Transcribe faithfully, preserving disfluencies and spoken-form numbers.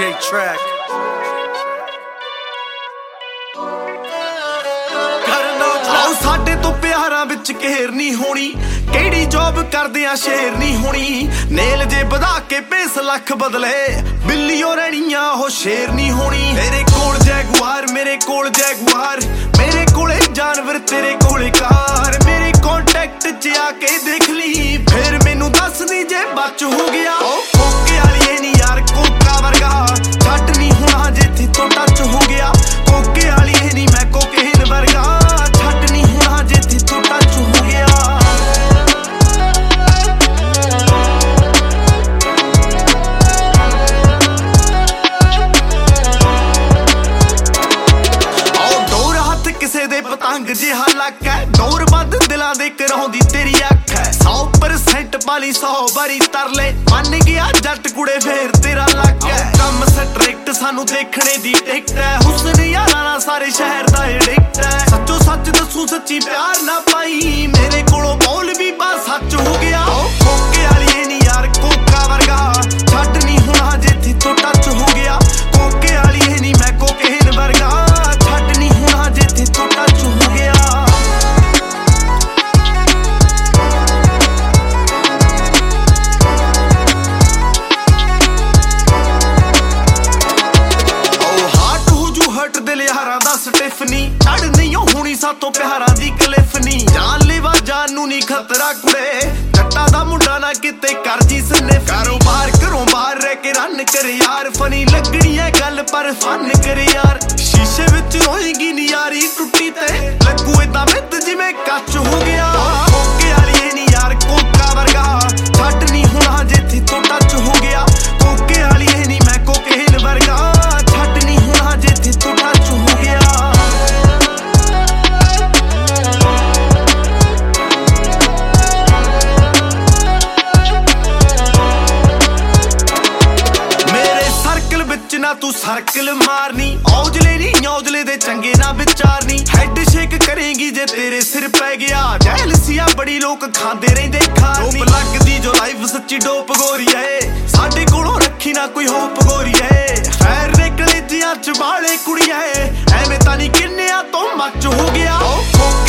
J track. ਆਓ ਸਾਡੇ ਤੋਂ ਪਿਆਰਾਂ ਵਿੱਚ ਘੇਰ ਨਹੀਂ ਹੋਣੀ, ਕਿਹੜੀ ਜੋਬ ਕਰਦੇ ਆ ਸ਼ੇਰ ਨਹੀਂ ਹੋਣੀ। ਨੇਲ ਜੇ ਵਧਾ ਕੇ ਪੇਸ ਲੱਖ ਬਦਲੇ, ਬਿੱਲੀਓ ਰਹਿਣੀਆਂ ਉਹ ਸ਼ੇਰ ਨਹੀਂ ਹੋਣੀ। ਤੇਰੇ ਕੋਲ ਜੈਗੁਆਰ, ਮੇਰੇ ਕੋਲ ਜੈਗੁਆਰ, ਮੇਰੇ ਕੋਲੇ ਜਾਨਵਰ, ਤੇਰੇ ਕੋਲੇ ਕਾਰ। ਮੇਰੇ ਕੰਟੈਕਟ 'ਚ ਆ ਕੇ ਦੇਖ ਲਈ, ਫੇਰ ਮੈਨੂੰ ਦੱਸਦੀ ਜੇ ਬਚ ਹੋ ਗਿਆ। ਕੋਕੇ ਵਾਲੀਏ ਨੀ ਯਾਰ ਕੋਕਾ ਵਰਗਾ, ਛੱਡ ਨਹੀਂ ਹੋਣਾ ਜੇ ਇੱਥੇ ਤੋਂ ਟੱਚ ਹੋ ਗਿਆ। ਕੋਕੇ ਵਾਲੀਏ ਨੀ ਮੈਂ ਕੋਕੇਨ ਵਰਗਾ, ਛੱਡ ਨਹੀਂ ਹੋਣਾ ਜੇ ਇੱਥੇ ਤੋਂ ਟੱਚ ਹੋ ਗਿਆ। ਕਿਸੇ ਦੇ ਪਤੰਗ ਜਿਹਾ ਲੱਕ ਹੈ, ਦੌਰ ਵੱਧ ਦਿਲਾਂ ਦੇ ਕਰਾਉਂਦੀ ਤੇਰੀ ਅੱਖ ਹੈ। ਸੌ ਪਰਸੈਂਟ ਪਾਲੀ ਸੌ ਵਾਰੀ ਤਰਲੇ, ਮੰਨ ਗਿਆ ਜੱਟ ਕੁੜੇ ਫੇਰ ਤੇਰਾ ਲੱਕ ਹੈ। ਕੰਮ ਸਟ੍ਰਿਕਟ ਸਾਨੂੰ ਦੇਖਣੇ ਦੀ ਟਿਕਟ ਹੈ, ਹੁਸਨ ਯਾਰਾਂ ਨਾਲ ਸਾਰੇ ਸ਼ਹਿਰ ਦਾ ਐਡਿਕਟ ਹੈ। ਸੱਚੋ ਸੱਚ ਦੱਸੂ ਸੱਚੀ ਪਿਆਰ ਨਾ ਪਾਈ, ਮੇਰੇ ਕੋਲੋਂ ਬੋਲ ਵੀ ਬਸ ਸੱਚ ਹੋ ਗਿਆ। ਕੋਕੇ ਵਾਲੀਏ ਨੀ ਯਾਰ ਕੋਕਾ ਵਰਗਾ, ਛੱਡ ਨਹੀਂ ਹੋਣਾ ਜੇ ਇੱਥੇ ਤੋਂ ਟੱਚ ਹੋ ਗਿਆ। ਕੋਕੇ ਵਾਲੀਏ ਨੀ ਮੈਂ ਕੋਕੇਨ ਵਰਗਾ, ਛੱਡ ਨਹੀਂ ਹੋਣਾ ਜੇ ਇੱਥੇ ਤੋਂ ਟੱਚ ਹੋ ਗਿਆ। ਲਿਹਾਰਾਂ ਦਾ ਸਟਿਫਨੀ ਛੱਡ ਨਹੀਂ ਹੋਣੀ ਸਾਤੋਂ ਪਿਆਰਾਂ ਦੀ ਕਲਿਫ ਨੀ। ਜਾਨਲੇਵਾ ਜਾਨ ਨੂੰ ਨੀ ਖਤਰਾ ਕੁੜੇ, ਜੱਟਾਂ ਦਾ ਮੁੰਡਾ ਨਾ ਕਿਤੇ ਕਰ ਜੀ ਸਨਿਫ। ਕਾਰੋਬਾਰ ਘਰੋਂ ਬਾਹਰ ਰਹਿ ਕੇ ਰਨ ਕਰ ਯਾਰ, ਫਨੀ ਲੱਗਣੀ ਹੈ ਗੱਲ ਪਰ ਫਨ ਕਰ ਯਾਰ। ਸ਼ੀਸ਼ੇ ਵਿੱਚ ਰੋਏਗੀ ਨੀ ਯਾਰੀ ਟੁੱਟੀ ਤੇ, ਲੱਗੂ ਏਦਾਂ ਮਿੱਤ ਜਿਵੇਂ ਕੱਚ ਹੋ ਗਿਆ। ਕੋਕੇ ਵਾਲੀਏ ਨੀ ਯਾਰ ਕੋਕਾ ਵਰਗਾ, ਛੱਡ ਨਹੀਂ ਹੋਣਾ ਜੇ ਇੱਥੇ ਤੋਂ ਟੱਚ ਹੋ ਗਿਆ। ਕੋਕੇ ਵਾਲੀਏ ਨੀ ਮੈਂ ਕੋਕੇਨ ਵਰਗਾ, ਛੱਡ ਨਹੀਂ ਹੋਣਾ ਜੇ ਇੱਥੇ ਤੋਂ ਟੱਚ ਹੋ ਗਿਆ। ਮੇਰੇ ਸਰਕਲ ਵਿੱਚ ਨਾ ਤੂੰ ਸਰਕਲ ਮਾਰਨੀ, ਔਜਲੇ ਨੀ ਔਜਲੇ ਦੇ ਚੰਗੇ ਨਾ ਵਿਚਾਰਨੀ। ਹੈਡ ਸ਼ੇਕ ਕਰੇਗੀ ਜੇ ਤੇਰੇ ਸਿਰ ਪੈ ਗਿਆ, ਜੈਲਸੀਆ ਬੜੀ ਲੋਕ ਖਾਂਦੇ ਰਹਿੰਦੇ ਖਾਣੀ। ਡੋਪ ਲੱਗਦੀ ਜੋ ਲਾਈਫ ਸੱਚੀ ਡੋਪ ਗੋਰੀ ਏ, ਸਾਡੇ ਕੋਲੋਂ ਰੱਖੀ ਨਾ ਕੋਈ ਹੋਪ ਗੋਰੀ ਏ। ਫੈਰ ਨਿਕਲੇ ਜਿਆਂ ਚ ਵਾਲੇ ਕੁੜੀਏ, ਐਵੇਂ ਤਾਂ ਨੀ ਕਿੰਨਿਆਂ ਤੋਂ ਮੱਚ ਹੋ ਗਿਆ।